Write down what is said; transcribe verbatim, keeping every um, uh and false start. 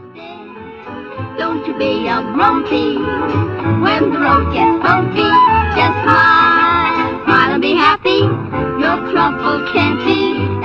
Don't you be a grumpy when the road gets bumpy. Just smile, smile and be happy. Your trouble can't be